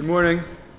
Good morning.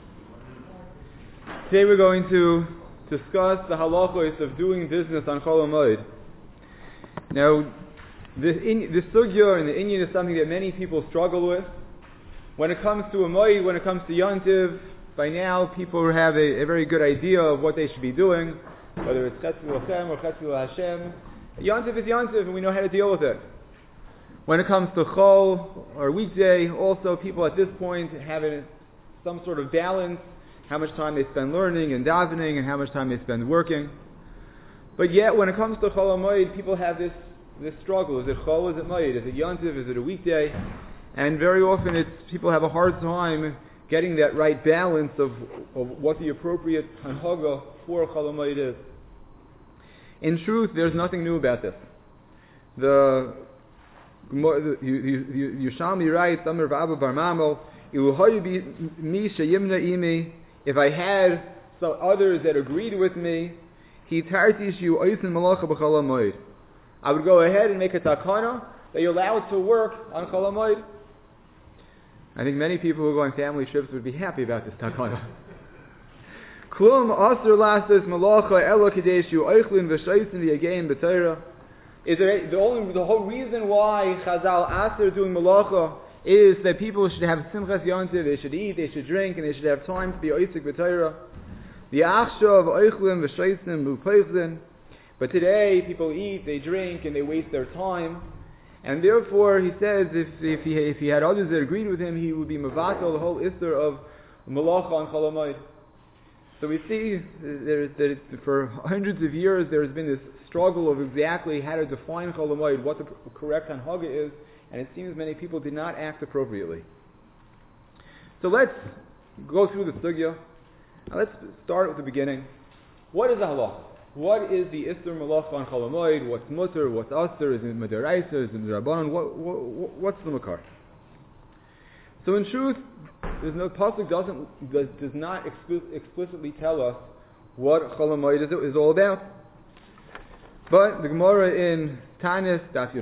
Today we're going to discuss the halachos of doing business on Chol HaMoed. Now, the sugya and the inyan is something that many people struggle with. When it comes to a moed, when it comes to yontiv, by now people have a very good idea of what they should be doing, whether it's Chetz L'Lachem or Chetz L'Hashem. Yontiv is yontiv, and we know how to deal with it. When it comes to Chol or weekday, also people at this point have some sort of balance, how much time they spend learning and davening and how much time they spend working. But yet, when it comes to Chol HaMoed, people have this struggle. Is it Chol, is it Moed? Is it Yontiv, is it a weekday? And very often people have a hard time getting that right balance of what the appropriate Hanhaga for Chol HaMoed is. In truth, there's nothing new about this. The Yerushalmi writes, Amar V'Abba Bar Mamel, if I had some others that agreed with me, I would go ahead and make a takana that you're allowed to work on Chol HaMoed. I think many people who go on family trips would be happy about this takana. The whole reason why Chazal Aser doing malacha is that people should have simchas yontiv, they should eat, they should drink, and they should have time to be oisik b'Torah. The achshav oichlim v'shaisim u'peichlim. But today people eat, they drink, and they waste their time. And therefore, he says, if he had others that agreed with him, he would be mavatal the whole isser of malacha on Chol HaMoed. So we see that for hundreds of years there has been this struggle of exactly how to define Chol HaMoed, what the correct hanhaga is, and it seems many people did not act appropriately. So let's go through the sugya. Now let's start at the beginning. What is a halacha? What is the isser malacha on Chol HaMoed? What's mutter? What's aser? Is it medaraisa? Is it drabanan? What's the makar? So in truth, there's no pasuk does not explicitly tell us what Chol HaMoed is all about. But the Gemara in Tanis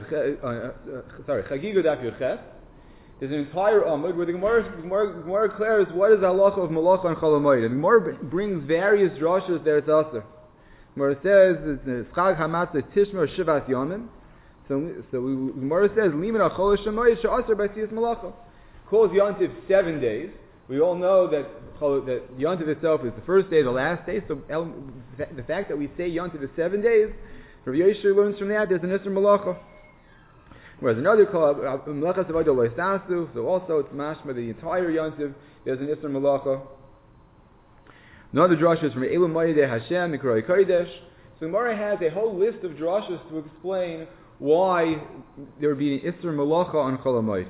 Chagiga Daf Yurches, there's an entire Amud where the Gemara declares what is the halacha of malacha on Chol HaMoed. And the Gemara brings various drashas there to Aser. The Gemara says Chag Hamatzah Tishma Shivas Yomim. So the Gemara says Liman Achol Shemoed She'aser B'Siyas Malacha. Calls Yontiv 7 days. We all know that Yontiv itself is the first day, the last day. So the fact that we say Yontiv is 7 days, Rabbi Yeshua learns from that there's an Isser Malacha. Whereas another call, Melachas Avodah Lo Yisasu, so also it's mashma the entire Yontiv, there's an Isser Malacha. Another drasha is from Elam Mayideh Hashem, Mikroi Kodesh. So Gemara has a whole list of drashas to explain why there would be an Isser Malacha on Chol HaMoed.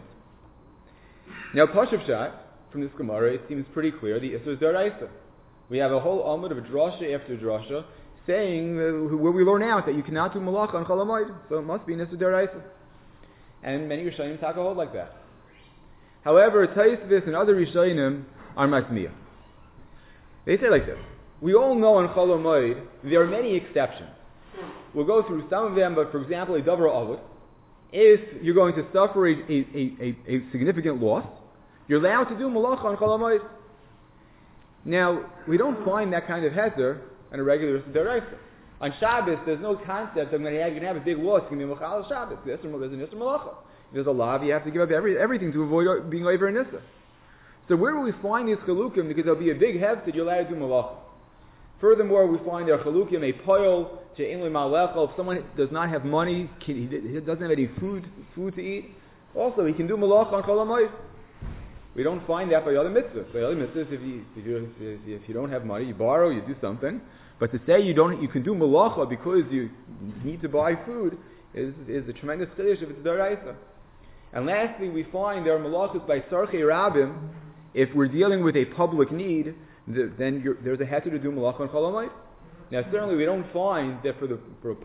Now, Pashup Shat, from this Gemara, it seems pretty clear the Isser is Daraisa. We have a whole amud of drasha after drasha saying where we learn out that you cannot do malacha on Chol HaMoed, so it must be Isser Daraisa. And many Rishonim talk a hold like that. However, Taisvis and other Rishonim are matmiya. They say like this: we all know on Chol HaMoed there are many exceptions. We'll go through some of them, but for example, a davar avud, if you're going to suffer a significant loss, you're allowed to do malacha on Chol HaMoed. Now, we don't find that kind of heter on a regular deraisa. On Shabbos, there's no concept of you're going to have a big loss, it's going to be machal Shabbos. There's an Isser Malacha. There's a law, you have to give up everything to avoid being over an Isser. So where will we find these chalukim? Because there'll be a big heft that you're allowed to do malacha. Furthermore, we find there are chalukim, a poil, she'in l'malecha. If someone does not have money, he doesn't have any food to eat, also he can do malacha on Chol HaMoed. We don't find that by other mitzvahs. By other mitzvahs, if you don't have money, you borrow, you do something. But to say you can do malacha because you need to buy food is a tremendous chiddush if it's daraisa. And lastly, we find there are malachas by sarchei rabim. If we're dealing with a public need, then there's a heter to do malacha on Chol HaMoed. Now, certainly we don't find that for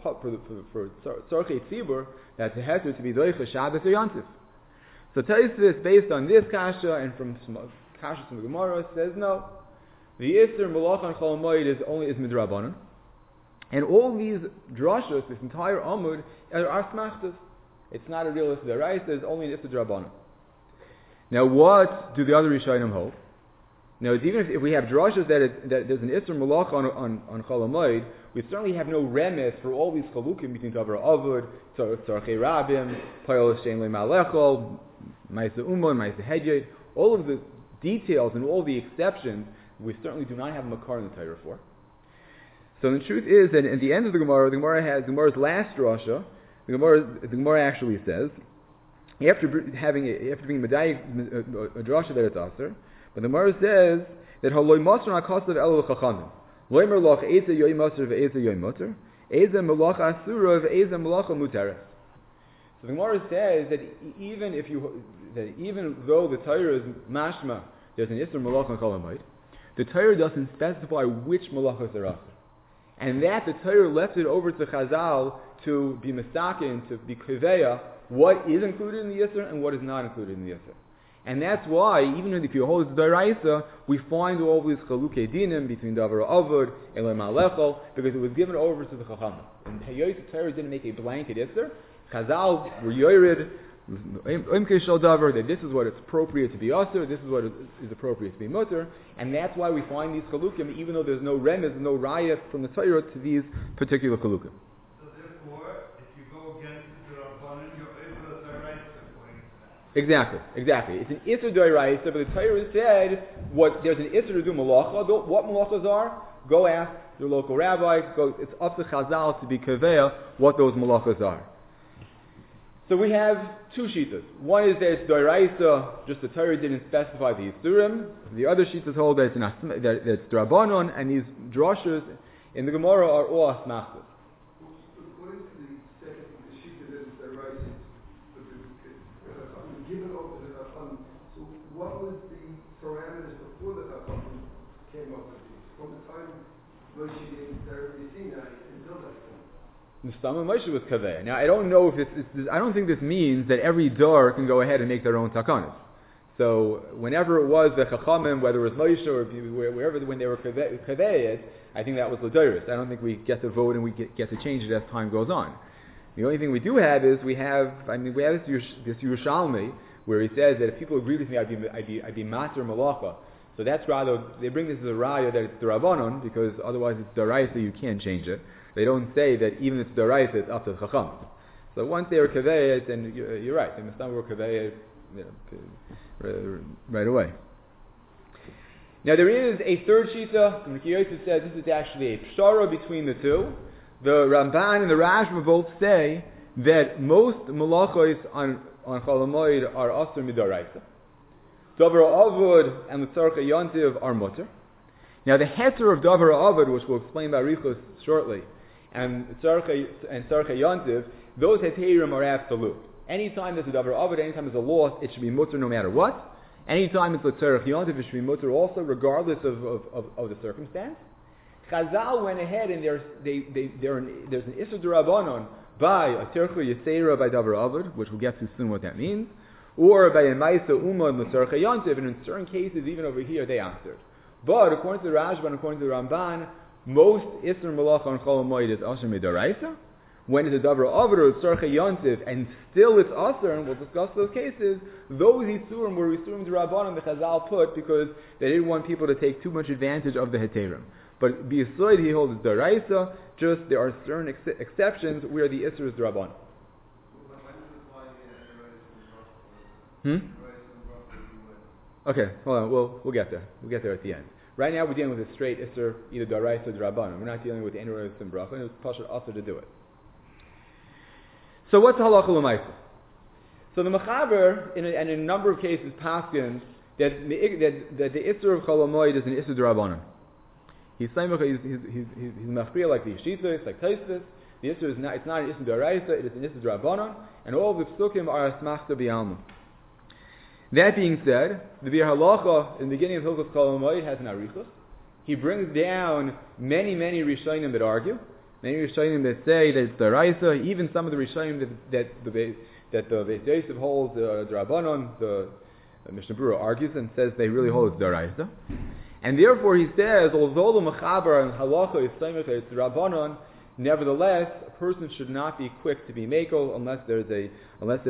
sarchei tzibur that's a heter to be doicha Shabbos or Yontif. So Taisvis, based on this kasha and from some kashas from the Gemara, says no. The Isser Malacha on Chol HaMoed is midrabanan, and all these drashos, this entire amud, are smachtas. It's not a real Isser. The Raisa is only an Isser Drabanan. Now, what do the other Rishonim hold? Now, even if we have drashas that there's an Isser Malacha on Chol Hamoed, we certainly have no remes for all these chalukim between Davar Avod, Tzarchei Rabim, Payol Shein Le Malechol, Ma'aseh Umon, Ma'aseh Hedyot, all of the details and all the exceptions, we certainly do not have a makar in the Torah for. So the truth is that at the end of the Gemara has the Gemara's last drasha. The Gemara actually says, after being medayik a drasha that it's aser, but the Gemara says that haloi masr hakasav elu l'chachamim loimer loch eza yoy masr ve'eza yoy muter eza malacha asura ve'eza malacha muteres. So the Gemara says that even though the Torah is mashma, there's an isur malacha on Chol Hamoed, the Torah doesn't specify which malachas are aser, and that the Torah left it over to Chazal to be misakin, to be kiveya, what is included in the isur and what is not included in the isur. And that's why, even if you hold the Daraisa, we find all these Chalukei Dinim between Davar Avod and Le Malechol, because it was given over to the Chachamim. And Hayos Torah didn't make a blanket Isser. Chazal were Yored, Imke Shal Davar, that this is what it's appropriate to be Asr, this is what is appropriate to be Mutter, and that's why we find these Chalukim, even though there's no remez, no raya from the Torah to these particular Chalukim. Exactly. It's an Isser Doiraisa, but the Torah said there's an Isser to do Malacha. What Malachas are? Go ask your local rabbi. It's up to Chazal to be Kaveya what those Malachas are. So we have two Shitas. One is that it's Doiraisa, just the Torah didn't specify the Isurim. The other Shitas hold that it's Drabanon, and these drashas in the Gemara are all Asmachtas. Given over the Chacham, so what was the parameters before the Chacham came up with these? From the time Moshe gave the Sinai until that time? Nistama Moshe was Kaveh. Now I don't know if I don't think this means that every Dar can go ahead and make their own takanas. So whenever it was the Chachamim, whether it was Moshe or wherever when they were Kaveh, I think that was L'Doris. I don't think we get to vote and we get to change it as time goes on. The only thing we do have is we have this Yerushalmi where he says that if people agree with me, I'd be Maser Malacha. So that's rather, they bring this as a raya that it's Darabanon, because otherwise it's Daraisa, you can't change it. They don't say that even if it's Daraisa, it's up to the Chacham. So once they were Kaveh, then you're right. They must not were Kaveh right away. Now there is a third Shita, and the Kiyotu says this is actually a Pshara between the two. The Ramban and the Rashba both say that most malachos on Chol Hamoed are Asr Midaraisa. Davar Avod and the Tzarchei Yontiv are Mutter. Now the Heter of Davar Avod, which we'll explain by Richos shortly, and Tzarchei Yontiv, those Heterim are absolute. Anytime there's a Davar Avod, anytime there's a loss, it should be Mutter no matter what. Anytime it's a Tzarchei Yontiv, it should be Mutter also, regardless of the circumstance. Chazal went ahead and there's an Isser D'Rabbanon by a Tzarchei Yisera by Davar Avod, which we'll get to soon what that means, or by a Ma'aseh Umma and Tzarchei Yontiv, and in certain cases, even over here, they answered. But according to the Rashba and according to the Ramban, most Isser Malacha on Chol Hamoed is Asher Midaraisa. When it's a Davar Avod or Tzarchei Yontiv, and still it's Asher, and we'll discuss those cases, those Isurim were Isurim D'Rabbanon the Chazal put because they didn't want people to take too much advantage of the Heterim. But B'Yisoid he holds Daraisa, just there are certain exceptions where the Isser is D'Rabbanon. Okay, hold on, we'll get there. We'll get there at the end. Right now we're dealing with a straight Isser, either Daraisa or D'Rabbanon. We're not dealing with any Rosh and Bracha, and it's Pashat also to do it. So what's Halacha L'Maisa? So the Mechaber, in a number of cases, paskins that the Isser of Chol Hamoed is an Isser D'Rabbanon. He's mafriya like the Yeshita, like Taisvis. The Isser is not, it's not an Isser D'Oraisa, it is an Isser D'Rabbanon, and all the Psukim are Asmachta B'Alma. That being said, the Bir Halacha in the beginning of Hilchos Chol Hamoed has an Arichos. He brings down many Rishonim that argue, many Rishonim that say that it's D'Oraisa, even some of the Rishonim that the Beis Yosef holds D'Rabbanon, the Mishnah Berurah argues and says they really hold it's D'Oraisa. And therefore he says, although the Mechaber and Halacha is Samech, it's Rabbanon, Nevertheless, a person should not be quick to be makel unless there is a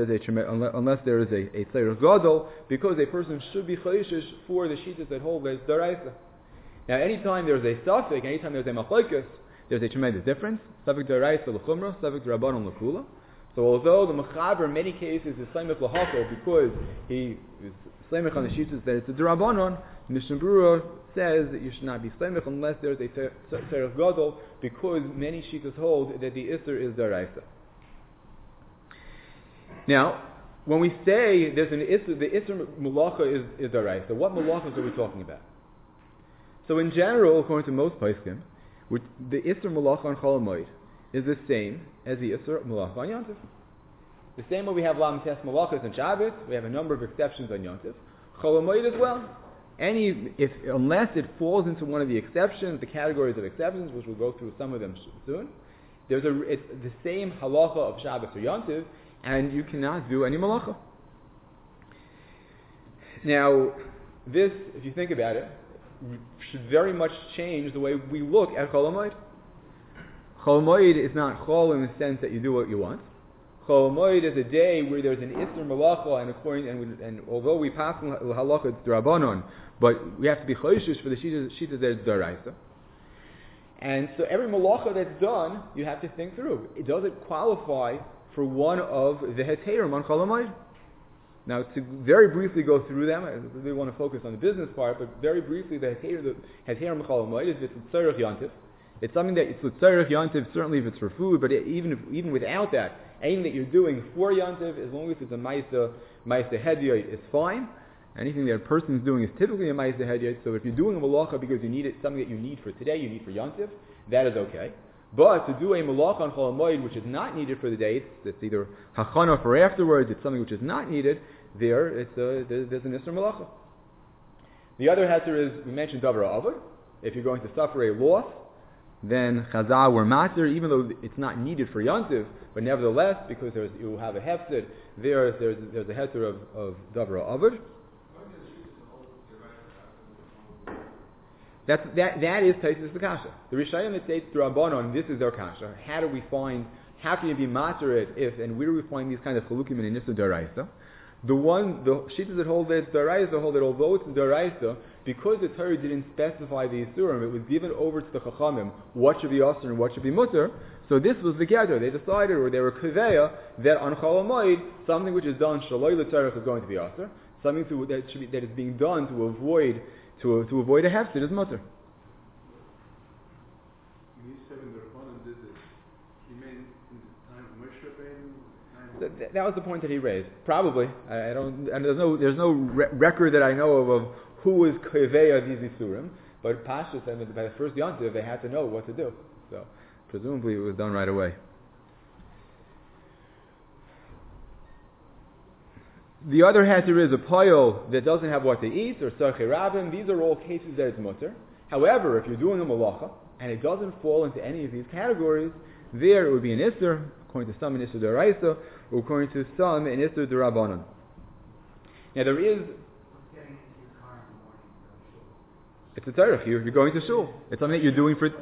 tzarech gadol, because a person should be chayshish for the shittas that hold as daraisa. Now, anytime there's a suffix, anytime there's a machlokes, there's a tremendous difference. Suffix daraisa l'chumra, suffix rabbanon l'kula. So although the mechaber in many cases is slamich l'hachol because he is slamich on the shittas that it's a derabanon, Mishnah Berurah says that you should not be slamich unless there's a tzarech gadol, because many shittas hold that the isser is daraisa. Now, when we say there's an isser, the isser malacha is daraisa. What malachas are we talking about? So in general, according to most poskim, the isser malacha on Chol Hamoed is the same as the isser malacha on Yontif. The same way we have lam tes malachas on Shabbos, we have a number of exceptions on Yontif. Chol Hamoed as well. Unless it falls into one of the exceptions, the categories of exceptions, which we'll go through some of them soon, it's the same halacha of Shabbos or Yontif, and you cannot do any malacha. Now, this, if you think about it, should very much change the way we look at Chol Hamoed. Chol Hamoed is not chol in the sense that you do what you want. Chol Hamoed is a day where there's an isser malacha, and although we pass halacha it's drabanon, but we have to be choishish for the shita that is daraisa. And so every malacha that's done, you have to think through. Does it qualify for one of the heterim on Chol Hamoed? Now, to very briefly go through them, I really want to focus on the business part, but very briefly, the heterim Chol Hamoed is it's tzarech yontif. It's something that it's tzarech yontif, certainly if it's for food, but even without that, anything that you're doing for yontif, as long as it's a ma'aseh hediyot, it's fine. Anything that a person is doing is typically a ma'aseh hediyot. So if you're doing a malacha because you need it, something that you need for today, you need for yontif, that is okay. But to do a malacha on Chol Hamoed which is not needed for the day, it's either hachana for afterwards, it's something which is not needed, there's an isser malacha. The other heter is, we mentioned davar avod. If you're going to suffer a loss, then chazal were matter, even though it's not needed for yontiv, but nevertheless, because you will have a hefsid, there's a heter of davar avod. That is Taisus the kasha. The Rishayim that states the Rabbanon, this is their kasha. How can you be matter it if, and where do we find these kind of chalukim in Nissa Daraisa? The shittas that hold that it's Daraisa hold that although it's Daraisa, because the Torah didn't specify the Isurim, it was given over to the Chachamim what should be Asr and what should be Mutter. So this was the gather. They decided, or they were Kaveya, that on Chol Hamoed, something which is done Shaloi L'Tzarech is going to be Asr, something that is being done to avoid a hefsid is mutter. That was the point that he raised. Probably, I don't. And there's no record that I know of who was kaveya these isurim. But Pasha said that by the first yontiv they had to know what to do. So presumably it was done right away. The other heter is a poyol that doesn't have what to eat, or sarchei rabim. These are all cases that it's mutter. However, if you're doing a malacha, and it doesn't fall into any of these categories, there it would be an isser, according to some an isser deraisa, or according to some an isser derabanan. Now there is... It's a tzarech. You're going to shul. It's something that you're doing for...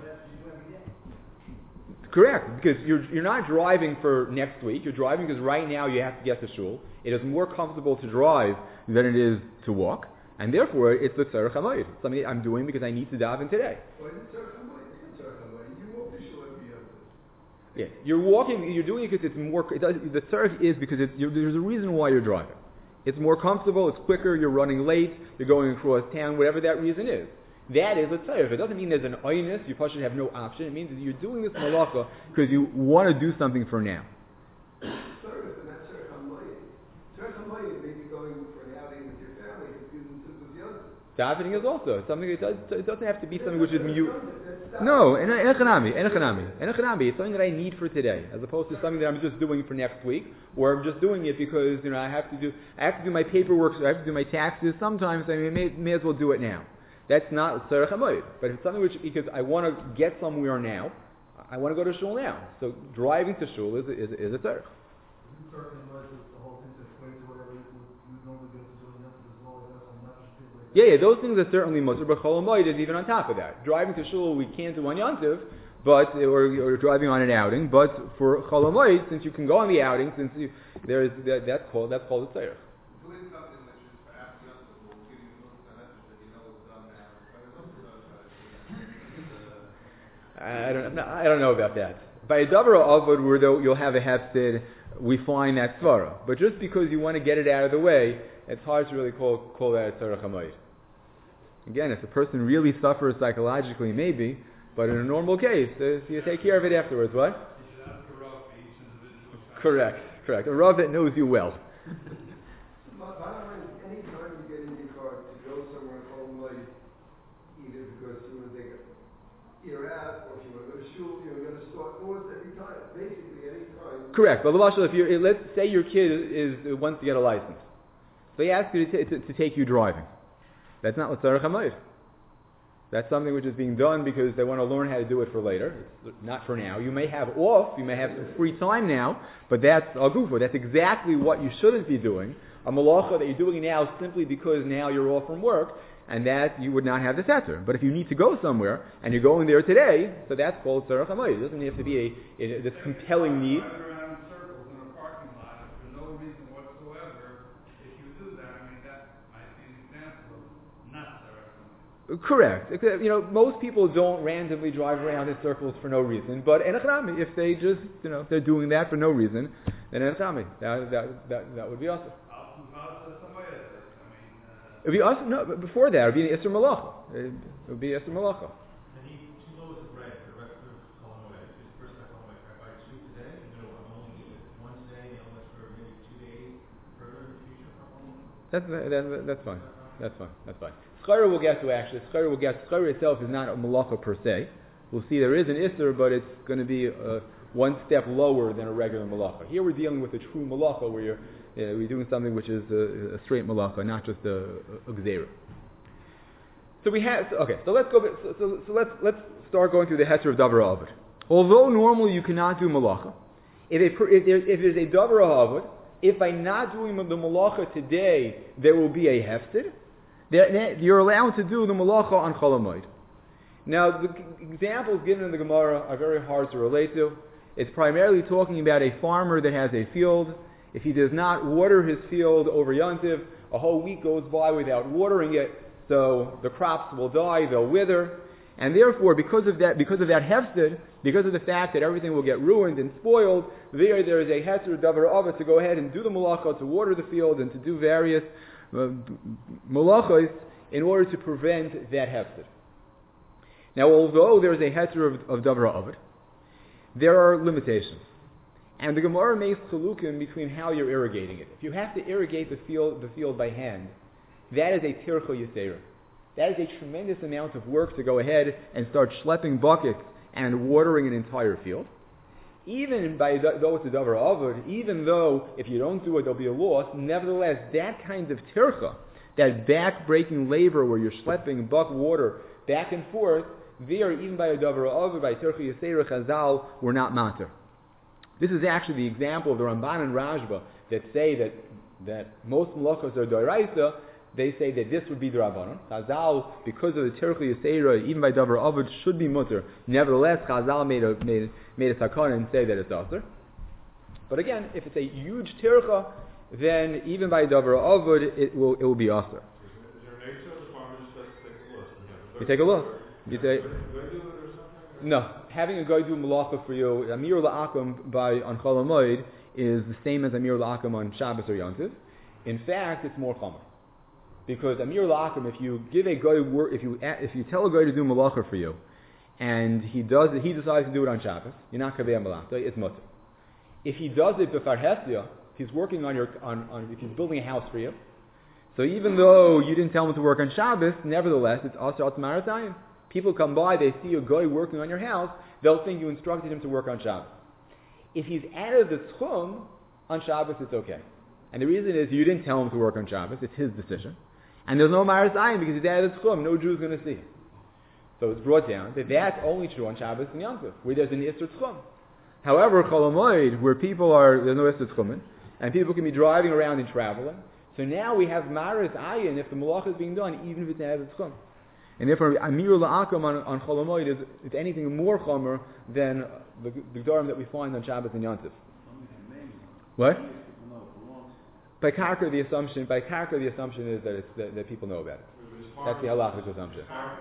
Correct, because you're not driving for next week. You're driving because right now you have to get to shul. It is more comfortable to drive than it is to walk, and therefore it's the tzarech hamoed. It's something that I'm doing because I need to daven today. Why is it tzarech hamoed? It's tzarech hamoed. You walk to shul every other. Yeah, you're walking. You're doing it because it's more. The tzarech is because there's a reason why you're driving. It's more comfortable. It's quicker. You're running late. You're going across town. Whatever that reason is. That is a tzarech. It doesn't mean there's an oinus, you should have no option. It means that you're doing this malacha because you want to do something for now. Tzarech, and that's tzarech hamoed. Tzarech hamoed may be going for an outing with your family, if you didn't sit with the others. Davening is also something. It doesn't have to be something which is you. No, en echanami. It's something that I need for today, as opposed to something that I'm just doing for next week, or I'm just doing it because I have to do my paperwork, so I have to do my taxes. Sometimes I may as well do it now. That's not tzarech hamoed. But if it's something because I want to get somewhere now, I want to go to shul now. So driving to shul is a tzarech. Yeah, those things are certainly mutter, but chol hamoed is even on top of that. Driving to shul we can't do on yontiv, but or driving on an outing. But for Chol Hamoed, since you can go on the outing, since there's that's called a tzarech. I don't know about that. By a davar avod, where you'll have a hefsid, we find that svara. But just because you want to get it out of the way, it's hard to really call that a tzarech hamoed. Again, if the person really suffers psychologically, maybe, but in a normal case, you take care of it afterwards. What? You should ask a Rav for each individual case. Correct. A Rav that knows you well. Any time you get in your car to go somewhere home late, either because you want to take you're out, or if you want to go to shul, you're going to start doors every time. Basically, any time. Correct. But let's say your kid wants to get a license. They ask you to take you driving. That's not l'tzarech hamoed. That's something which is being done because they want to learn how to do it for later. It's not for now. You may have off, you may have some free time now, but that's a gufa. That's exactly what you shouldn't be doing. A malacha that you're doing now simply because now you're off from work, and that you would not have the setter. But if you need to go somewhere, and you're going there today, so that's called tzarech hamoed. It doesn't have to be this compelling need. Around in circles in a parking lot for no reason whatsoever. If you do that, that might be an example of not tzarech hamoed. Correct. Most people don't randomly drive around in circles for no reason, but enechrami, if they just, if they're doing that for no reason, then enechrami, that would be awesome. It would be awesome. No, but before that, it would be an Isser Malacha. It would be Isser Malacha. And he 2 loaves of bread for the rest of Chol Hamoed. This person at Chol Hamoed, can I buy 2 today? And I'm only eat it once today, and only for maybe 2 days further in the future for Chol Hamoed? That's fine. Schara will get to actually. Schara itself is not a malacha per se. We'll see there is an Isser, but it's going to be one step lower than a regular malacha. Here we're dealing with a true malacha where we're doing something which is a straight malacha, not just a gzeira. So we have So let's go. So let's start going through the heter of davar avod. Although normally you cannot do malacha, if there's a davar avod, if by not doing the malacha today there will be a hefsid, you're allowed to do the malacha on Chol Hamoed. Now the examples given in the Gemara are very hard to relate to. It's primarily talking about a farmer that has a field. If he does not water his field over Yontiv, a whole week goes by without watering it, so the crops will die, they'll wither, and therefore, because of that hefsid, because of the fact that everything will get ruined and spoiled, there is a heter davar avod to go ahead and do the malacha, to water the field, and to do various malachos in order to prevent that hefsid. Now, although there is a heter of davar avod, there are limitations. And the Gemara makes chalukim between how you're irrigating it. If you have to irrigate the field by hand, that is a tircha yisera. That is a tremendous amount of work to go ahead and start schlepping buckets and watering an entire field. Even though it's a davar avod, even though if you don't do it there'll be a loss, nevertheless that kind of tircha, that back-breaking labor where you're schlepping water back and forth, there even by a davar avod, by tircha yisera, Chazal were not matter. This is actually the example of the Ramban and Rashba that say that most malachos are doraisa. They say that this would be the Rabbanon. Chazal, because of the tircha yisera, even by davar avod, should be mutter. Nevertheless, Chazal made a sakana and say that it's aser. But again, if it's a huge tircha, then even by davar avod, it will be aser. Is there a nature of the farmer just takes a look? You take a look. You say, no, having a guy do malacha for you, Amir La'akum on Chol Hamoed is the same as Amir La'akum on Shabbos or Yontiv. In fact, it's more common. Because Amir La'akum, if you give a guy if you tell a guy to do malacha for you, and he decides to do it on Shabbos, you're not kaveh malacha, it's mutter. If he does it b'far hesya, he's working if he's building a house for you, so even though you didn't tell him to work on Shabbos, nevertheless, it's also maratayim. People come by, they see a guy working on your house, they'll think you instructed him to work on Shabbos. If he's out of the tchum on Shabbos, it's okay. And the reason is you didn't tell him to work on Shabbos, it's his decision. And there's no maras ayin because he's out of the tchum, no Jew's going to see him. So it's brought down that that's only true on Shabbos and Yom Tov, where there's an Isser Tchum. However, Chol Hamoed, where there's no Isser Tchumen, and people can be driving around and traveling, so now we have maras ayin if the malach is being done, even if it's out of the tchum. And therefore, Amir La'akum on Chol Hamoed is anything more chomer than the Gedorim that we find on Shabbos and Yom Tov. What? By Karka, the assumption is that that people know about it. That's the halachic assumption.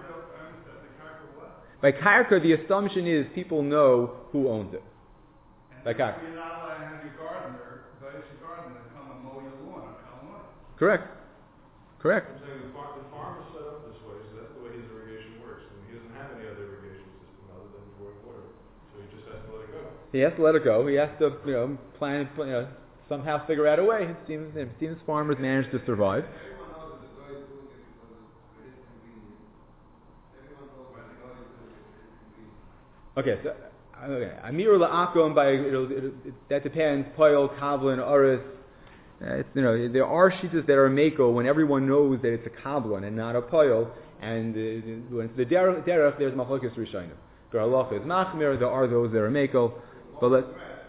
By Karka, the assumption is people know who owns it. By Karka. You're not allowed to have your gardener come and mow your lawn on Chol Hamoed. Correct. I'm saying the farm is set up this way, so that's the way his irrigation works. And he doesn't have any other irrigation system other than drawing water. So he just has to let it go. He has to let it go. He has to, plan, somehow figure out a way. It seems farmers manage to survive. Everyone knows that the guy is doing it because of his convenience. Everyone knows that the guy is doing it for his convenience. Okay, Amir La'akum by that depends. Poil, Kavlin, Uris. There are shitas that are meko when everyone knows that it's a Kavlin and not a Poil, and when it's the derech, there's machlokes rishonim. The halacha is machmir. There are those that are meko, but let's.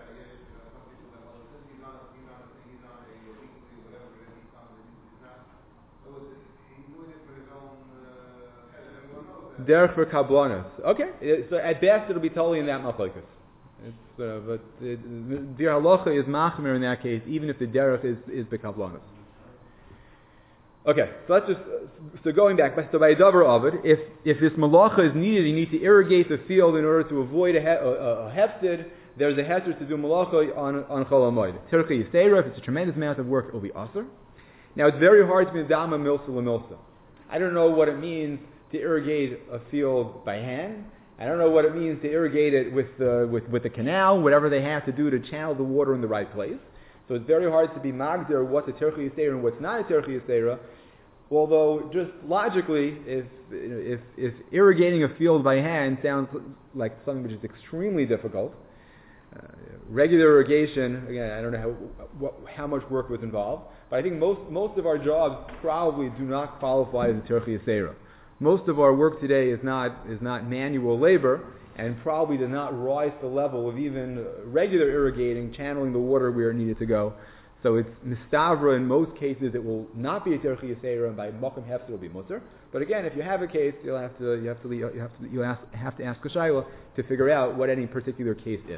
Derech for kablanos. Okay, so at best it'll be totally in that machlokes. But the halacha is machmir in that case, even if the derech is bekablanos. Okay, so let's just going back. So by a davar of it, if this malacha is needed, you need to irrigate the field in order to avoid a hefsid. There's a hefsid to do malacha on Chol Hamoed. Tircha Yisera, if it's a tremendous amount of work, it will be aser. Now it's very hard to be dama milsa lemilsa. I don't know what it means to irrigate a field by hand. I don't know what it means to irrigate it with the canal, whatever they have to do to channel the water in the right place. So it's very hard to be magdir what's a Tircha Yisera and what's not a Tircha Yisera. Although just logically, if irrigating a field by hand sounds like something which is extremely difficult, regular irrigation, again, I don't know how much work was involved, but I think most of our jobs probably do not qualify as a Tircha Yisera. Most of our work today is not manual labor, and probably does not rise to the level of even regular irrigating, channeling the water where it needed to go. So it's mistavra in most cases. It will not be a Tircha Yisera, and by Mokum Hefzer it will be mutter. But again, if you have a case, you have to ask a shayla to figure out what any particular case is.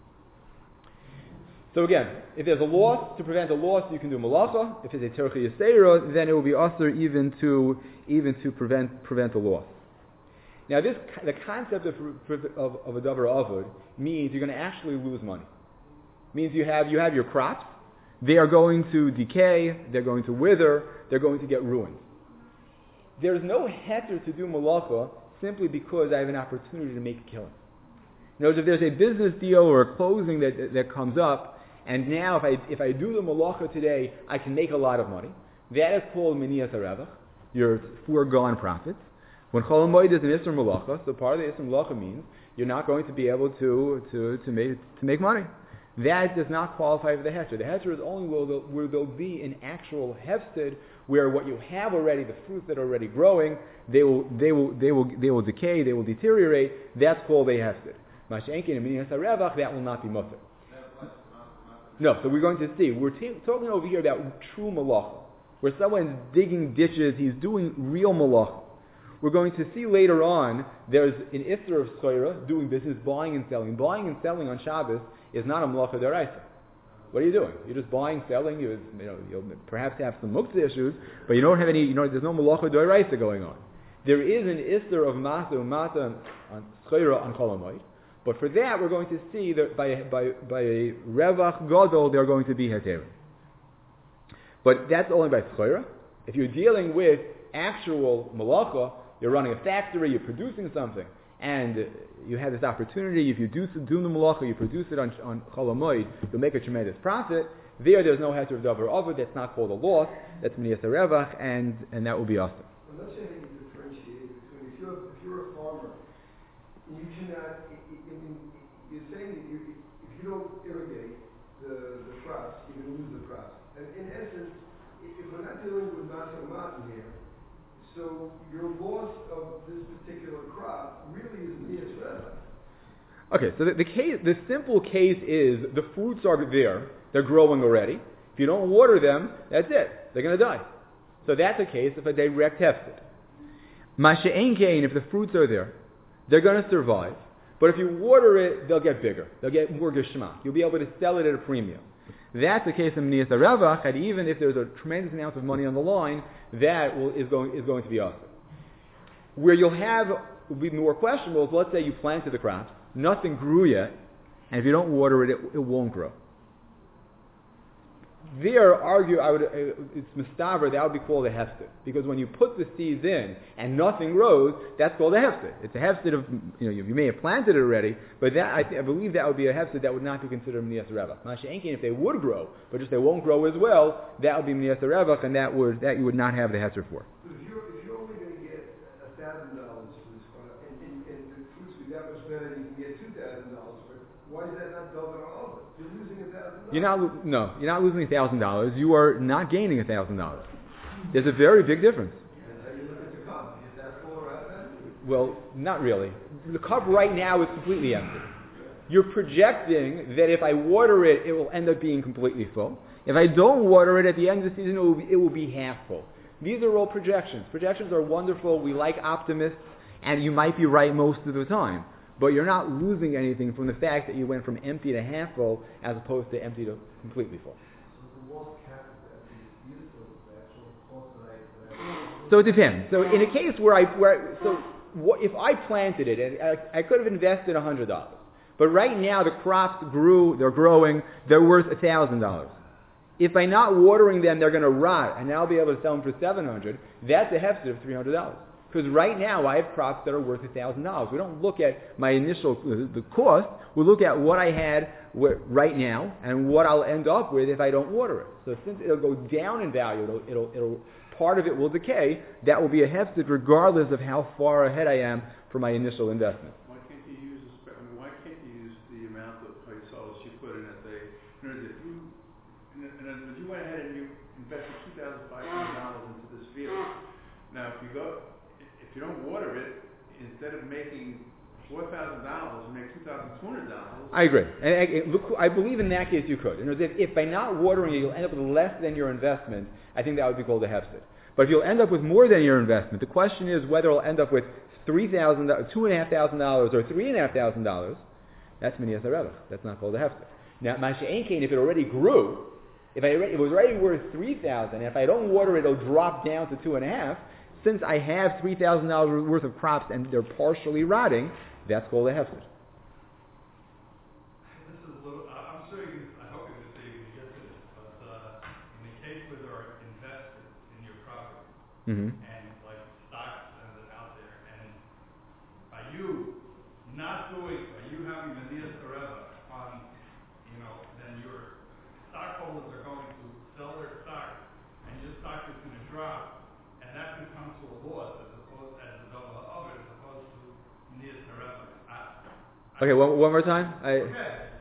So again, if there's a loss, to prevent a loss, you can do malacha. If it's a Tircha Yisera, then it will be aser even to prevent a loss. Now, the concept of a davar avod means you're going to actually lose money. It means you have your crops. They are going to decay. They're going to wither. They're going to get ruined. There's no heter to do malacha simply because I have an opportunity to make a killing. In other words, if there's a business deal or a closing that comes up, and now if I do the malacha today, I can make a lot of money. That is called miniyas harevach, your foregone profits. When Chol Hamoed is an Isser Malacha, so part of the Isser Malacha means you're not going to be able to make money. That does not qualify for the Heter. The Heter is only where there'll be an actual hefsed, where what you have already, the fruits that are already growing, they will decay, they will deteriorate. That's called a hefsed. Masha'enkin and Miniyas HaRevach, that will not be mutter. No, so we're going to see. We're talking over here about true malacha, where someone's digging ditches, he's doing real malacha. We're going to see later on, there's an Isser of Schoira, doing business, buying and selling. Buying and selling on Shabbos is not a malacha deraisa. What are you doing? You're just buying, selling, you'll perhaps have some muktzah issues, but you don't have any, there's no malacha deraisa going on. There is an Isser of Masa Umata on Schoira on Chol Hamoed, but for that we're going to see that by a Revach Gadol they're going to be Heterim. But that's only by Schoira. If you're dealing with actual malacha, you're running a factory, you're producing something, and you have this opportunity. If you do the malacha, you produce it on Chol Hamoed, you'll make a tremendous profit. There's no heter of davar avod. That's not called a loss. That's miniyas harevach, and that will be awesome. I'm not saying you differentiate between if you're a farmer, you cannot. You're saying that if you don't irrigate the crops, you're going to lose the crops. And in essence, if we're not dealing with Masa Matan here, so your loss of this particular crop really is miniyas harevach. Okay, so the simple case is the fruits are there, they're growing already. If you don't water them, that's it. They're going to die. So that's a case of a direct hefsed. Masha'en kain, if the fruits are there, they're going to survive. But if you water it, they'll get bigger. They'll get more geschmack. You'll be able to sell it at a premium. That's the case in Mnias HaRevach, and even if there's a tremendous amount of money on the line, that is going to be awesome. Where you'll have, will be more questionable, is let's say you planted the crops, nothing grew yet, and if you don't water it, it won't grow. There, it's mistaver, that would be called a hefsed. Because when you put the seeds in and nothing grows, that's called a hefsed. It's a hefsed of, you may have planted it already, but that, I believe that would be a hefsed that would not be considered Mnias HaRevach. Masha'enkin, if they would grow, but just they won't grow as well, that would be Mnias HaRevach, and that you would not have the hefsed for. If you're only going to get $1,000 for this crop, and the fruits be that much better, you can get $2,000 for it, why is that not double or over? You're losing $1,000. You're not losing $1,000. You are not gaining $1,000. There's a very big difference. How you look at the cup? Is that full or empty? Well, not really. The cup right now is completely empty. You're projecting that if I water it, it will end up being completely full. If I don't water it, at the end of the season, it will be half full. These are all projections. Projections are wonderful. We like optimists, and you might be right most of the time. But you're not losing anything from the fact that you went from empty to half full as opposed to empty to completely full. So it depends. So in a case if I planted it, and I could have invested $100, but right now the crops grew, they're growing, they're worth $1,000. If by not watering them, they're going to rot, and now I'll be able to sell them for $700. That's a hefsed of $300. Because right now I have crops that are worth $1,000. We don't look at my initial the cost. We look at what I had right now and what I'll end up with if I don't water it. So since it'll go down in value, it'll part of it will decay. That will be a hefsed regardless of how far ahead I am for my initial investment. Why can't you use the amount of paisalas you put in it? If you went ahead and you invested $2,500 into this field, now if you don't water it, instead of making $4,000, you make $2,200. I agree. And look, I believe in that case you could. In other words, if by not watering it you'll end up with less than your investment, I think that would be called a hefsed. But if you'll end up with more than your investment, the question is whether it'll end up with $2,500 or $3,500. That's Mnias HaRevach. That's not called a hefsed. Now, Masha'en kain, if it already grew, if it was already worth $3,000, and if I don't water it, it'll drop down to $2,500. Since I have $3,000 worth of crops and they're partially rotting, that's called a hefsed. This is a little, I'm sure I hope you're going to say you can get to this, but in the case where there are investors in your property, and like stocks out there, and by you having the Mnias HaRevach on, then your stockholders are going to sell their stock, and your stock is going to drop. And that becomes to a loss as a double of it, as opposed to Mnias HaRevach. Okay, one more time. Okay.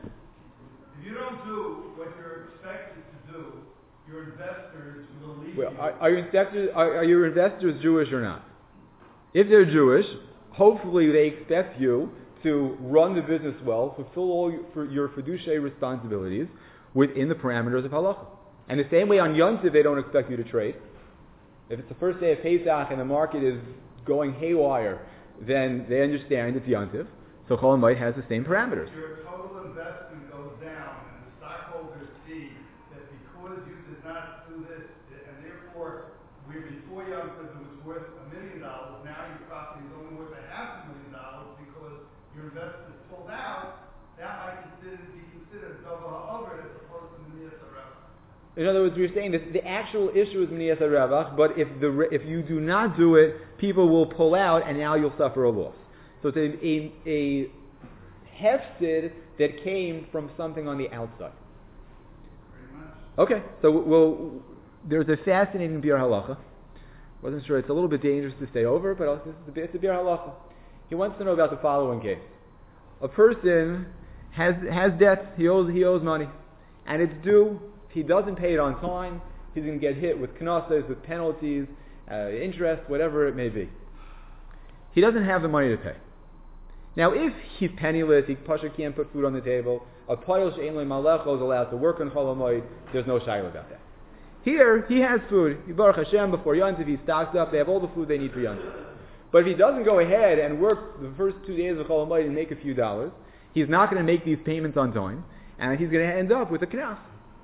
If you don't do what you're expected to do, your investors will leave you. Are your investors Jewish or not? If they're Jewish, hopefully they expect you to run the business well, fulfill all your fiduciary responsibilities within the parameters of halacha. And the same way on Yom Tov, they don't expect you to trade. If it's the first day of Pesach and the market is going haywire, then they understand it's Yom Tov. So Chol Hamoed has the same parameters. Your total investment goes down, and the stockholders see that because you did not do this, and therefore, where before Yom Tov it was worth $1 million, now your property is only worth $500,000 because your investors pulled out. That might be considered double over as opposed to Mnias HaRevach. In other words, we're saying that the actual issue is Mnias HaRevach, but if you do not do it, people will pull out, and now you'll suffer a loss. So it's a hefsed that came from something on the outside. Pretty much. Okay, so there's a fascinating Biur Halacha. Wasn't sure, it's a little bit dangerous to stay over, but it's a Biur Halacha. He wants to know about the following case. A person has debts, he owes money, and it's due. If he doesn't pay it on time, he's going to get hit with knossos, with penalties, interest, whatever it may be. He doesn't have the money to pay. Now, if he's penniless, he can't put food on the table, a poil she'ein lo malecho is allowed to work on Chol Hamoed, there's no shayla about that. Here, he has food. Baruch Hashem, before Yom Tov, he stocks up, they have all the food they need for Yom Tov. But if he doesn't go ahead and work the first 2 days of Chol Hamoed and make a few dollars, he's not going to make these payments on time, and he's going to end up with a knas.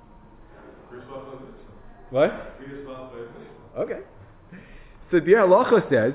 What? Okay. So Biur Halacha says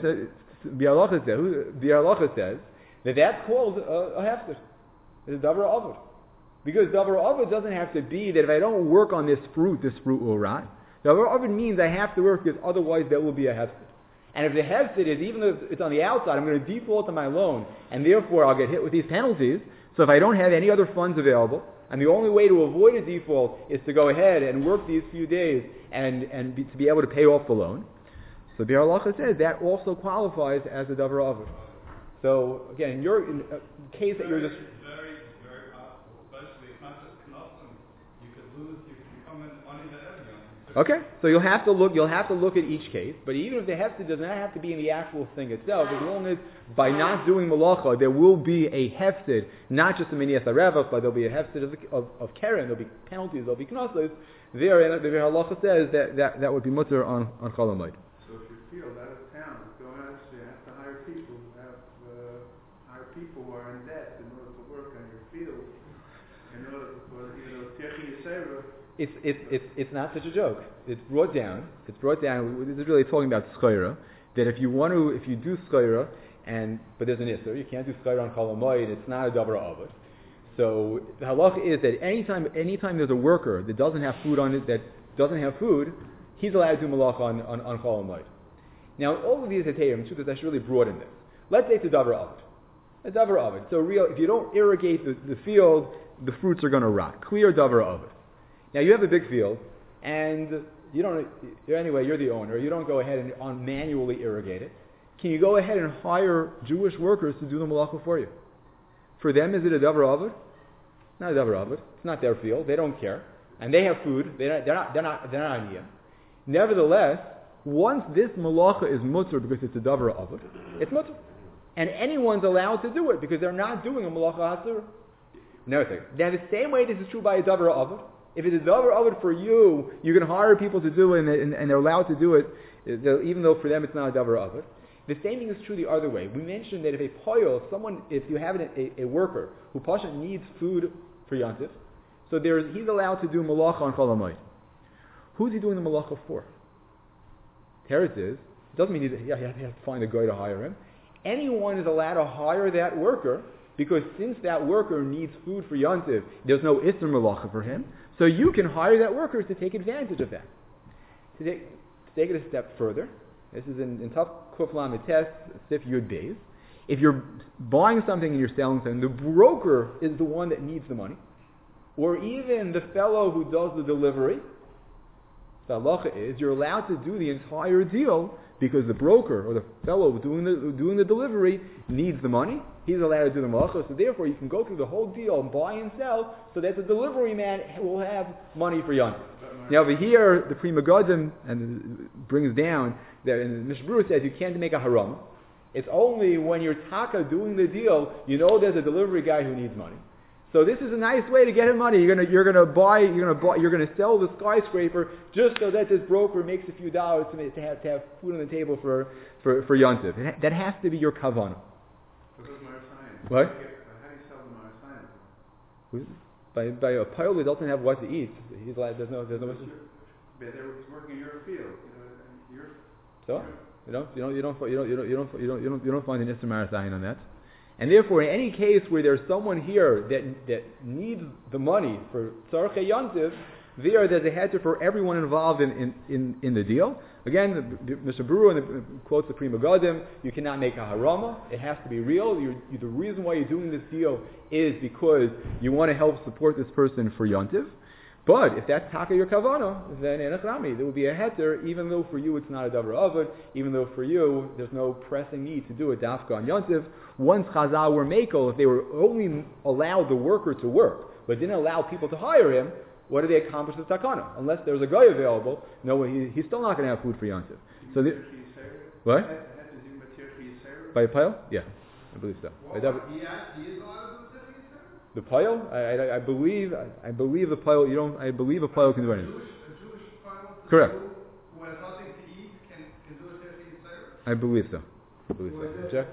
that that's called a hefsed. It's a davar avod. Because davar avod doesn't have to be that if I don't work on this fruit will rot. Davar avod means I have to work because otherwise there will be a hefsed. And if the hefsed is, even if it's on the outside, I'm going to default on my loan, and therefore I'll get hit with these penalties. So if I don't have any other funds available, and the only way to avoid a default is to go ahead and work these few days and to be able to pay off the loan. So Biur Halacha says that also qualifies as a davar avod. So again, in your case that you're just It's very, very possible. Especially, it's not just knossim. You could come in money to everyone. okay. So you'll have to look at each case. But even if the hefsed does not have to be in the actual thing itself, as long as by not doing malacha there will be a hefsed, not just a minias harevach, but there'll be a hefsed of keren, there'll be penalties, there'll be knossos. There, and the halacha says that would be mutter on Chol Hamoed. So if you feel out of town, go out, so you have to hire people who are in debt in order to work on your field, in order for, Techi Yisera. It's not such a joke. It's brought down. This is really talking about schayra. That if you do schayra, but there's an isser, you can't do schayra on Chol Hamoed. It's not a davar avod. So the halacha is that anytime there's a worker that doesn't have food on it, he's allowed to do malacha on Chol Hamoed. Now all of these hetayim, truth is that's really broad in this. Let's say it's a davar avod. A davar avod. So if you don't irrigate the field, the fruits are going to rot. Clear davar avod. Now you have a big field, and you're the owner. You don't go ahead and manually irrigate it. Can you go ahead and hire Jewish workers to do the malacha for you? For them, is it a davar avod? Not a davar avod. It's not their field. They don't care, and they have food. They're not aniyah. Nevertheless, once this malacha is mutter because it's a davar avod, it's mutter, and anyone's allowed to do it because they're not doing a malacha hasur. Another thing. Now the same way this is true by a davar avod. If it's a davar avod for you, you can hire people to do it, and they're allowed to do it, even though for them it's not a davar avod. The same thing is true the other way. We mentioned that if you have a worker who pasha needs food for Yontif, so he's allowed to do malacha on Chol Hamoed. Who's he doing the malacha for? Teretz is, it doesn't mean you have to find a guy to hire him. Anyone is allowed to hire that worker, because since that worker needs food for Yontif, there's no Isser malacha for him, so you can hire that worker to take advantage of that. To take it a step further, this is in Tav Kuf Lamed Tes, Sif Yud Beis. If you're buying something and you're selling something, the broker is the one that needs the money, or even the fellow who does the delivery. The halacha is you're allowed to do the entire deal because the broker or the fellow doing the delivery needs the money. He's allowed to do the malacha, so therefore you can go through the whole deal and buy and sell, so that the delivery man will have money for Yontif. Now over here, the Pri Megadim brings down that, and Mishnah Berurah says you can't make a haram. It's only when you're taka doing the deal, there's a delivery guy who needs money. So this is a nice way to get him money. You're gonna sell the skyscraper just so that this broker makes a few dollars to have food on the table for Yontif. That has to be your kavanah. What? How do you sell the Marasayim? By a pile that doesn't have what to eat. He's like, there's no. But they're working in your field. So you don't find an Isser Marasayim on that. And therefore, in any case where there's someone here that needs the money for Tzarchei Yontif, there's a heter for everyone involved in the deal. Again, Mr. Berurah quotes the Pri Megadim, you cannot make a harama. It has to be real. The reason why you're doing this deal is because you want to help support this person for Yontif. But if that's taka your kavana, then enachrami, there will be a heter, even though for you it's not a davar avod, even though for you there's no pressing need to do a dafka on Yontif. Once Chazal were makel, if they were only allowed the worker to work, but didn't allow people to hire him, what do they accomplish with takana? Unless there's a guy available, he's still not going to have food for Yontif. So what? By a pile? Yeah, I believe so. He is allowed to do the pile? I believe the pile. I believe a pile can do anything. A Jewish pile? Correct. Who has nothing to eat can do a Tzarchei Yisera? I believe so. Check.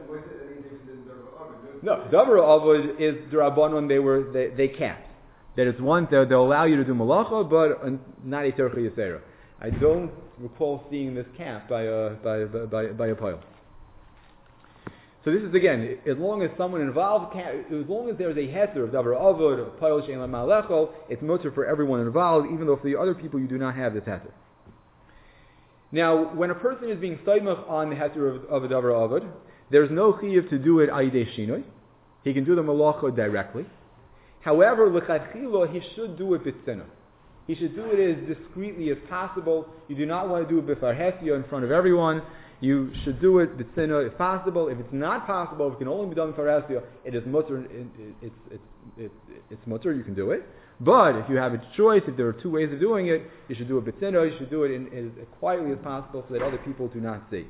No, Davar Avod is D'Rabbanon. They can't. That it's one they'll allow you to do malacha, but not a tercha yisera. I don't recall seeing this cap by a pile. So this is again, as long as someone involved, as long as there's a heter of Davar Avod, a pile she'en malecho, it's mutter for everyone involved, even though for the other people you do not have this heter. Now, when a person is being saimach on the heter of a Davar Avod, there's no chiyuv to do it aydei shinoi. He can do the malacha directly. However, l'chadchila, he should do it b'tzina. He should do it as discreetly as possible. You do not want to do it b'farhesia in front of everyone. You should do it b'tzina if possible. If it's not possible, if it can only be done b'farhesia, it is mutter. It's mutter. You can do it. But if you have a choice, if there are two ways of doing it, you should do it b'tzina. You should do it as quietly as possible so that other people do not see.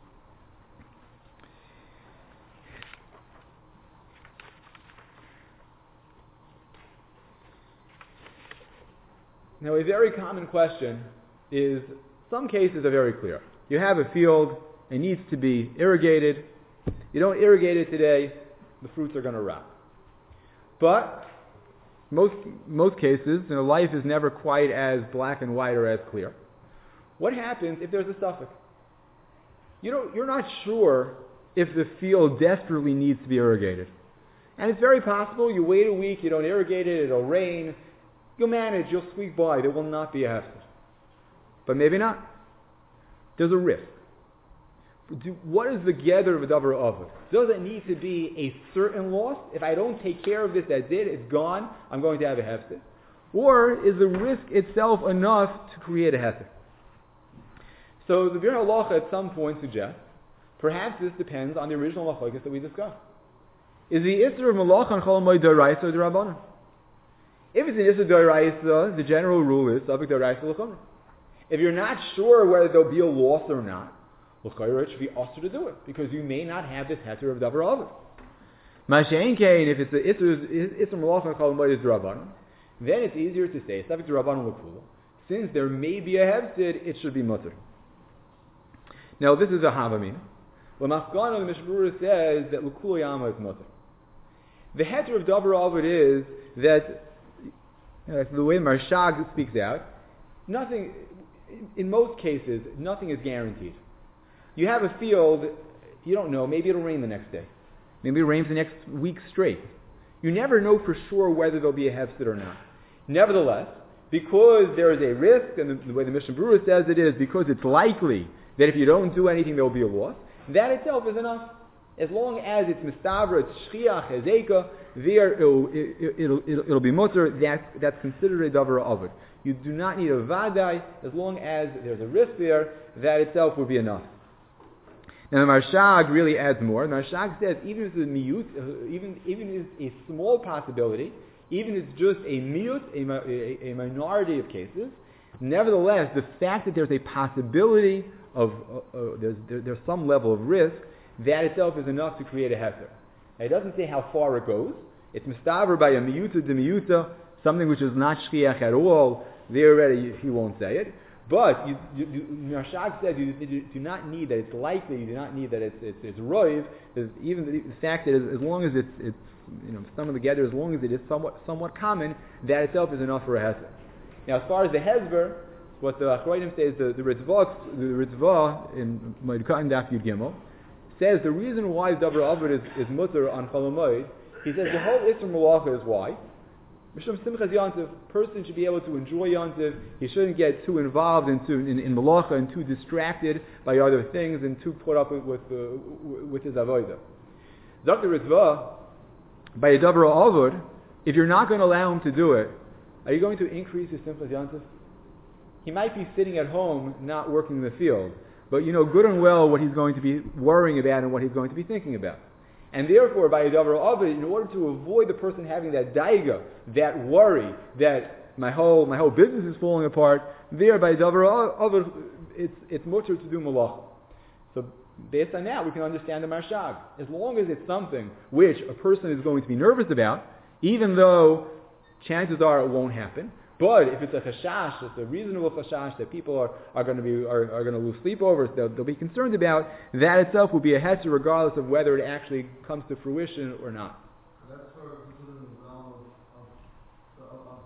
Now, a very common question is, some cases are very clear. You have a field, it needs to be irrigated. You don't irrigate it today, the fruits are going to rot. But most cases, life is never quite as black and white or as clear. What happens if there's a suffix? You're not sure if the field desperately needs to be irrigated. And it's very possible, you wait a week, you don't irrigate it, it'll rain, you'll manage, you'll squeak by, there will not be a hefsed. But maybe not. There's a risk. What is the gather of a davar avod? Does it need to be a certain loss? If I don't take care of this, that's it, it's gone, I'm going to have a hefsed. Or is the risk itself enough to create a hefsed? So the Bir Halacha at some point suggests, perhaps this depends on the original machlokes that we discussed. Is the Isser of Malach on Chol Hamoed D'Oraisa or D'Rabbanan? If it's an Isser D'Oraisa, the general rule is Savik D'Oraisa L'Chumrah. If you're not sure whether there'll be a loss or not, L'Chayra, it should be usher to do it, because you may not have this heter of Davar Avod. Ma'ashein Kain, if it's the Isser Malach on Chol Hamoed D'Rabbanan, then it's easier to say Savik D'Rabbanan L'Kula. Since there may be a hefsid, it should be mutter. Now this is a Havamin. When Maskana, the Mishnah Berurah says that L'Kula Yama is mutter. The heter of Davar Avod is that, the way Marshag speaks out, nothing, in most cases, nothing is guaranteed. You have a field, you don't know, maybe it'll rain the next day. Maybe it rains the next week straight. You never know for sure whether there'll be a hefsid or not. Nevertheless, because there is a risk, and the way the Mishnah Berurah says it is, because it's likely that if you don't do anything there will be a loss, that itself is enough. As long as it's mistavra, it's shchiach, hezeka, there it'll be mutter, that's considered a davar avod. You do not need a vadai, as long as there's a risk there, that itself will be enough. Now the Marshag really adds more. The Marshag says, even if it's a miyut, even if it's a small possibility, even if it's just a miyut, a minority of cases, nevertheless, the fact that there's a possibility of, there's some level of risk, that itself is enough to create a heter. It doesn't say how far it goes. It's mistaver by a miyuta de miyuta, something which is not shchiach at all. There already he won't say it. But Marshag says you do not need that it's likely. You do not need that it's roiv. Even the fact that as long as it's some of the gather, as long as it is somewhat common, that itself is enough for a heter. Now, as far as the hezber, what the Achronim says, the Ritzvah in Moed Daf Yud Gimel says the reason why Davar Avod is mutter on Chol Hamoed, he says the whole Isser Malacha is why. Mishum Simchas Yontiv, person should be able to enjoy Yontiv. He shouldn't get too involved in Malacha and too distracted by other things and too put up with his avodah. Dr. Ritzvah, by a Davar Avod, if you're not going to allow him to do it, are you going to increase his Simchas Yontiv? He might be sitting at home not working in the field, but you know good and well what he's going to be worrying about and what he's going to be thinking about. And therefore, by a davar avod, in order to avoid the person having that daiga, that worry, that my whole business is falling apart, there by a davar avod, it's mutter to do malacha. So based on that, we can understand the Marshag. As long as it's something which a person is going to be nervous about, even though chances are it won't happen. But if it's a chashash, it's a reasonable chashash that people are going to lose sleep over, they'll be concerned about, that itself will be a hetzer regardless of whether it actually comes to fruition or not. That's for considering the realm of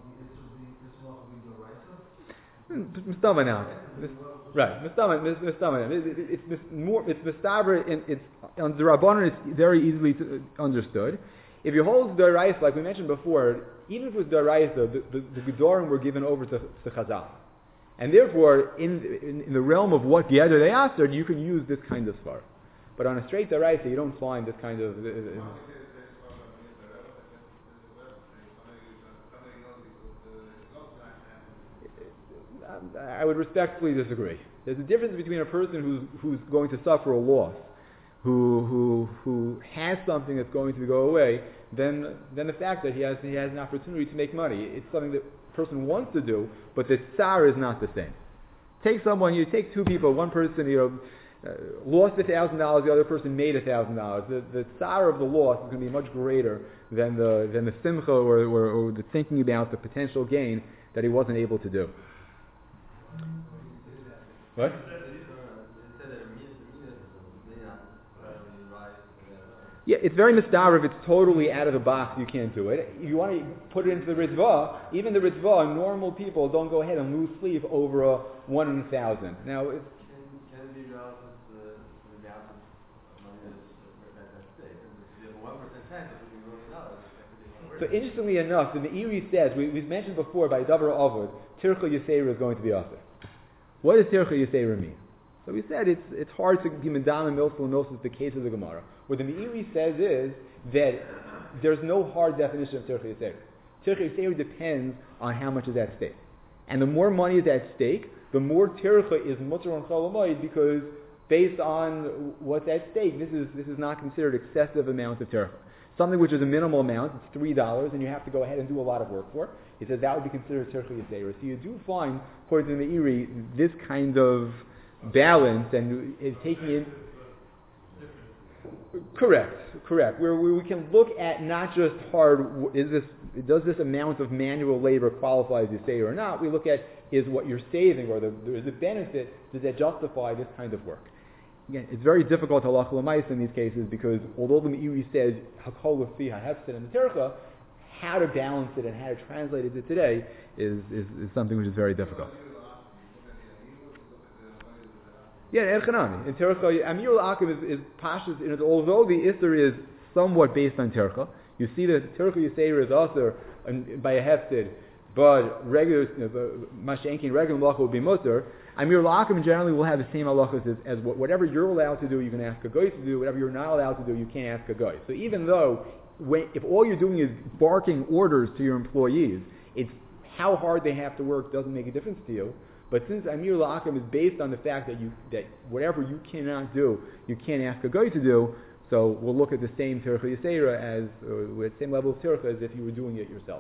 the Isra being the Raisa? Right, it's mistaber. It's on the Rabbanon. It's very easily understood. If you hold the Raisa, like we mentioned before, even if it was the Raisa, the Gedorim were given over to Chazal, and therefore, in the realm of what Geder they answered, you can use this kind of svar. But on a straight Raisa, you don't find this kind of. I would respectfully disagree. There's a difference between a person who's going to suffer a loss, who has something that's going to go away, than the fact that he has an opportunity to make money. It's something that a person wants to do, but the tsar is not the same. You take two people, one person lost $1,000, the other person made $1,000. The tsar of the loss is going to be much greater than the simcha or the thinking about the potential gain that he wasn't able to do. What? Yeah, it's very mistaber if it's totally out of the box, you can't do it. You want to put it into the Ritzvah, even the Ritzvah, normal people don't go ahead and lose sleep over a 1 in 1,000. Now, it's... Can it be relative to the amount of money that's at stake? If you have a 1% chance, it would be $1 million. So interestingly enough, the Meiri says, we've mentioned before by Davar Avod, Tircha Yisera is going to be offered. What does Tircha Yisera mean? So we said it's hard to be Medam and Milsul the case of the Gemara. What the Meiri says is that there's no hard definition of Tircha Yisera. Tircha Yisera depends on how much is at stake. And the more money is at stake, the more Tircha is Mutter on Chol Hamoed, because based on what's at stake, this is not considered excessive amount of Tircha. Something which is a minimal amount, it's $3, and you have to go ahead and do a lot of work for. He says that would be considered Tircha Yisera. So you do find, according to the Meiri, this kind of balance and taking in. Correct. Where we can look at not just hard, does this amount of manual labor qualify as Yisera or not? We look at, is what you're saving or is the benefit, does that justify this kind of work? Again, it's very difficult to halacha l'maisa in these cases because although the Meiri says hakol lefi hahefsid and the tercha, how to balance it and how to translate it to today is something which is very difficult. Yeah, Erchanami. In Tercha, Amir al-Akim is pashas, although the Isser is somewhat based on Tercha, you see that Tercha Yisera is also by a hefted, but regular, Mashenkin, regular halacha will be mutter. Amir al-Akim generally will have the same halachas as whatever you're allowed to do, you can ask a goy to do, whatever you're not allowed to do, you can't ask a goy. So even though, if all you're doing is barking orders to your employees, it's how hard they have to work doesn't make a difference to you. But since Amir al-Akim is based on the fact that whatever you cannot do, you can't ask a guy to do, so we'll look at the same Tircha Yisera as, with the same level of Tircha as if you were doing it yourself.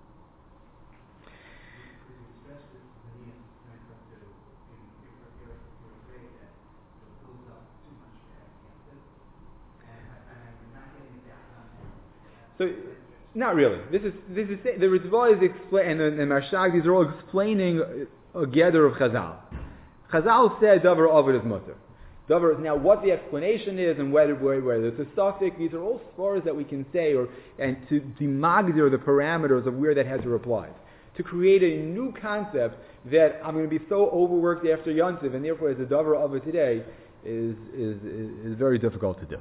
So, not really. This is the Ritzvah is explain and Marshag, these are all explaining a gather of Chazal. Chazal said Davar Avod is mutter. Now, what the explanation is and whether it's a suffix, these are all svars that we can say, and to demagdir the parameters of where that has to apply. To create a new concept that I'm going to be so overworked after Yontiv, and therefore as a Davar Avod today, is very difficult to do.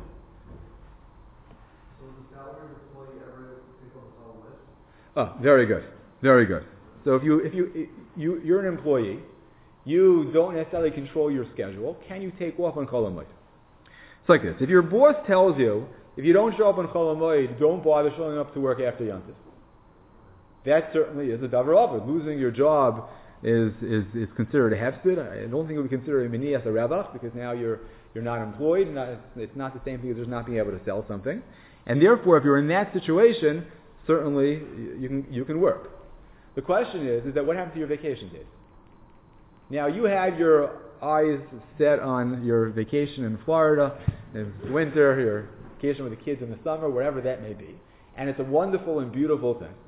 So the salary employee ever take on the whole list? Oh, very good. So if you're an employee, you don't necessarily control your schedule. Can you take off on Chol Hamoed? It's like this. If your boss tells you, if you don't show up on Chol Hamoed, don't bother showing up to work after Yontif. That certainly is a Davar Avod. Losing your job is considered a hefsid. I don't think it would be considered a minias a revach because now you're not employed. It's not the same thing as just not being able to sell something. And therefore, if you're in that situation, certainly you can work. The question is that what happens to your vacation days? Now, you had your eyes set on your vacation in Florida, in winter, your vacation with the kids in the summer, wherever that may be. And it's a wonderful and beautiful thing.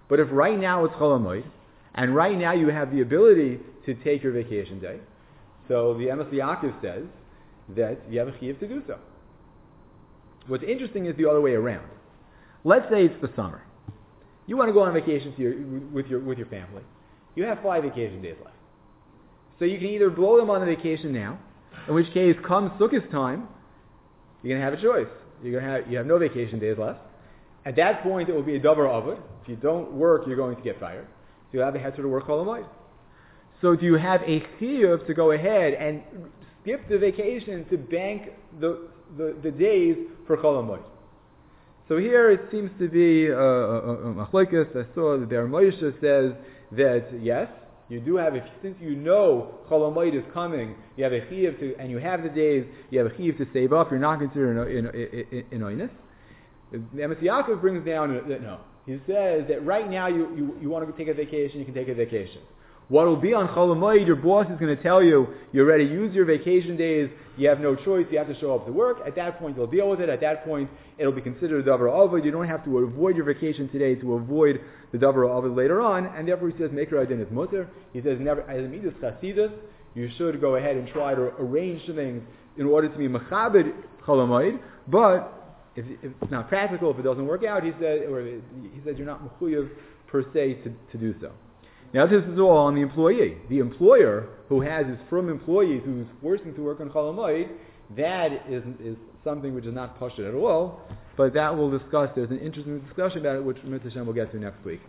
But if right now it's Chol Hamoed, and right now you have the ability to take your vacation day, so the Emes Yaakov says that you have a chiyuv to do so. What's interesting is the other way around. Let's say it's the summer. You want to go on vacation with your family. You have 5 vacation days left. So you can either blow them on the vacation now, in which case, come Sukkot time, you're going to have a choice. You have no vacation days left. At that point, it will be a davar avod. If you don't work, you're going to get fired. So you have a heter to work Chol Hamoed. So do you have a chiyuv to go ahead and skip the vacation to bank the days for Chol Hamoed? So here it seems to be machlokes. I saw the Ber Moshe says that yes, you do have, since you know Chol Hamoed is coming, you have a chiyuv to, and you have the days, you have a chiyuv to save up. You're not considered in oinus. Emes Yaakov brings down that no. He says that right now you want to take a vacation, you can take a vacation. What will be on Chol Hamoed, your boss is going to tell you, you already used your vacation days, you have no choice, you have to show up to work. At that point, you'll deal with it. At that point, it'll be considered a davar avod. You don't have to avoid your vacation today to avoid the davar avod later on. And therefore, he says, make your idin is mutter. He says, never, as a midas chasidus, you should go ahead and try to arrange things in order to be mechabed Chol Hamoed. But if it's not practical, if it doesn't work out, he says you're not mechuyev per se to do so. Now this is all on the employee. The employer who has his firm employees who's forcing to work on Chol Hamoed, that is something which is not pashut at all, but that we'll discuss. There's an interesting discussion about it, which Mr. Hashem will get to next week.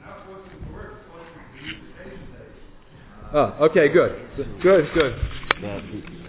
Oh, okay, good.